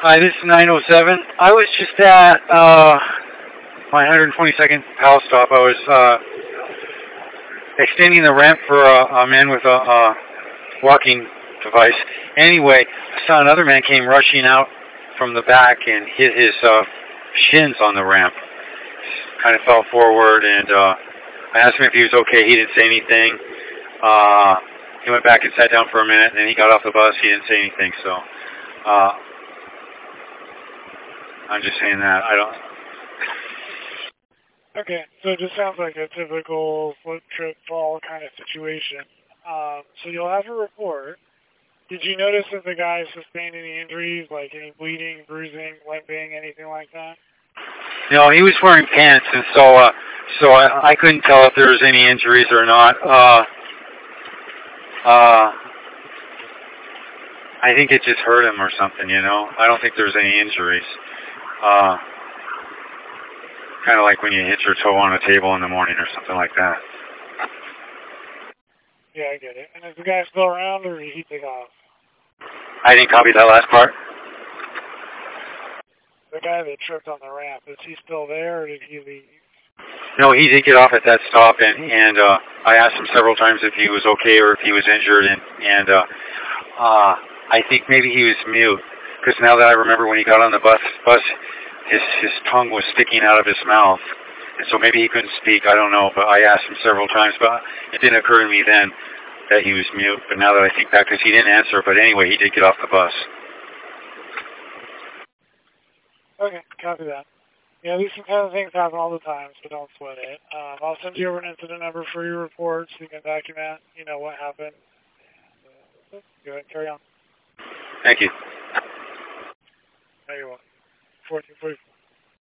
Hi, this is 907. I was just at my 122nd PAL stop. I was extending the ramp for a man with a walking device. Anyway, I saw another man came rushing out from the back and hit his shins on the ramp. Kind of fell forward, and I asked him if he was okay. He didn't say anything. He went back and sat down for a minute, and then he got off the bus. He didn't say anything, so I'm just saying that. I don't... Okay, so it just sounds like a typical slip, trip, fall kind of situation. So you'll have a report. Did you notice that the guy sustained any injuries, like any bleeding, bruising, limping, anything like that? No, he was wearing pants, and so I couldn't tell if there was any injuries or not. I think it just hurt him or something, you know. I don't think there's any injuries. Kind of like when you hit your toe on a table in the morning or something like that. Yeah, I get it. And is the guy still around, or did he take off? I didn't copy that last part. The guy that tripped on the ramp, is he still there, or did he leave? No, he did get off at that stop, and I asked him several times if he was okay or if he was injured, and I think maybe he was mute, because now that I remember when he got on the bus, his tongue was sticking out of his mouth, and so maybe he couldn't speak. I don't know, but I asked him several times, but it didn't occur to me then that he was mute. But now that I think back, because he didn't answer, but anyway, he did get off the bus. Okay, copy that. Yeah, these kind of things happen all the time, so don't sweat it. I'll send you over an incident number for your report so you can document, what happened. Go ahead and carry on. Thank you. No, you're welcome. 1444.